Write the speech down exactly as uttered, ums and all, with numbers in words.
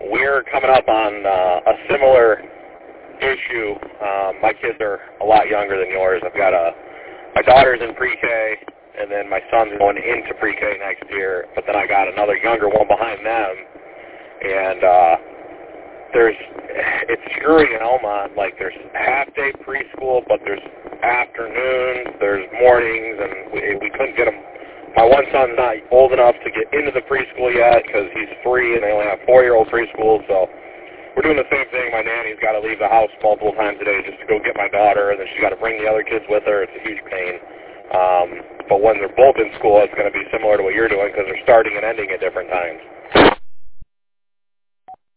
we're coming up on uh, a similar issue. Um, my kids are a lot younger than yours. I've got a my daughter's in pre-K, and then my son's going into pre-K next year. But then I got another younger one behind them, and uh, there's it's screwy in Elmont. Like there's half-day preschool, but there's afternoons, there's mornings, and we, we couldn't get them. My one son's not old enough to get into the preschool yet because he's three, and they only have four-year-old preschool. So we're doing the same thing. My nanny's got to leave the house multiple times a day just to go get my daughter, and then she's got to bring the other kids with her. It's a huge pain. Um, but when they're both in school, it's going to be similar to what you're doing because they're starting and ending at different times.